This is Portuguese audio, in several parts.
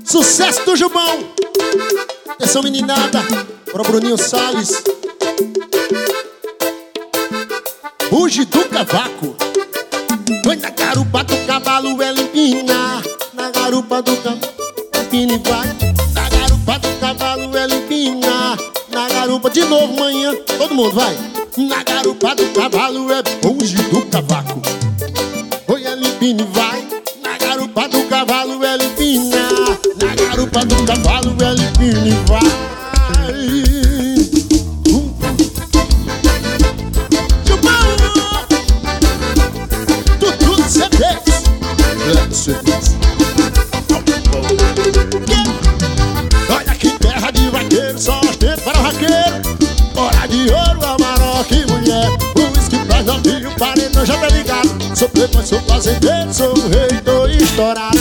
Sucesso do Jubão. Atenção, meninada. Para o Bruninho Salles. Buge do cavaco. Foi na garupa do cavalo, ela empina. Na garupa do cavalo, empina e vai. Na garupa do cavalo, ela empina. Na garupa, de novo, manhã. Todo mundo vai. Na garupa do cavalo é buge do cavaco. Foi, ela empina e vai. Na garupa do cavalo, ela empina. Na garupa do cavalo, ela empina e vai. Olha que terra de vaqueiro, só ostento para o raqueiro. Hora de ouro, amarok e mulher. O uísque pra novinho, paredão já tá ligado. Sou playboy, sou fazendeiro, sou o rei do estourado.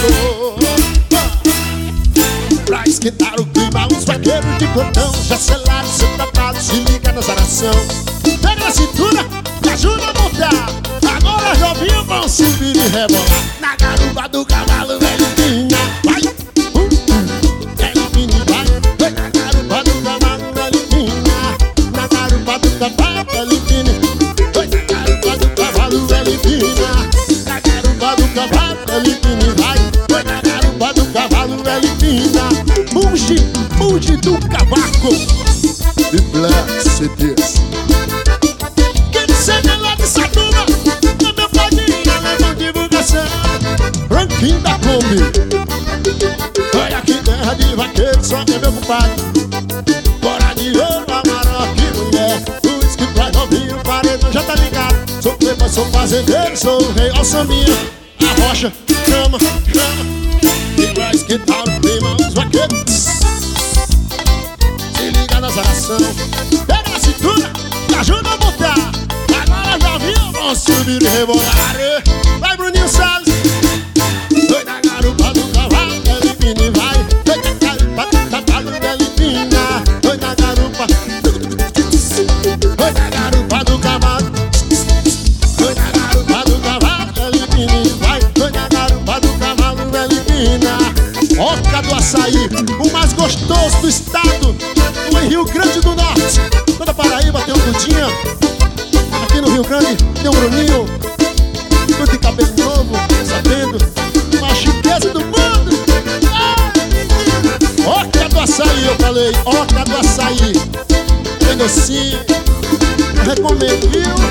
Pra esquentar o clima, os vaqueiros de cordão já selaram seu tratado, se liga na zaração. Pega na cintura, me ajuda a montar. Agora os novinhos vão subir e rebolar. Na garupa do cavalo, velho empina, vai. Velho empina e vai. Vai na garupa do cavalo, velho empina. Na garupa do cavalo, velho empina. Vai na garupa do cavalo, velho empina. Na garupa do cavalo, velho empina e vai. Vai na garupa do cavalo, velho empina. Buge, buge do cavaco. The Black CDs. Quem seja lá de Satuba, é meu padrinho, leva divulgação. Branquinho da Kombi. Olha que terra de vaqueiro, só que é meu compadre. Bora de ouro, amarok e mulher. O uísque pra novinho, paredão já tá ligado. Sou playboy, sou fazendeiro, sou o rei, ó sambinha. A rocha, chama, chama. E pra esquentar o clima, os vaqueiros se liga na zaração. Pega na cintura, me ajuda a montar. Agora já viu, vão subir e rebolar. Vai, Bruninho Salles. Foi na garupa do cavalo, ela empina e vai. Foi na garupa do cavalo, ela empina. Foi na garupa. Foi na garupa do cavalo. Foi na garupa do cavalo, ela empina e vai. Foi na garupa do cavalo, ela empina. Oca do Açaí, o mais gostoso do estado, no Rio Grande do Norte. Toda Paraíba tem um Dudinha. Aqui no Rio Grande tem um Bruninho. Tudo de cabelo novo, sabendo. Uma chiqueza do mundo. Oca do Açaí, eu falei. Oca do Açaí. Tem docinho. Eu recomendo, viu?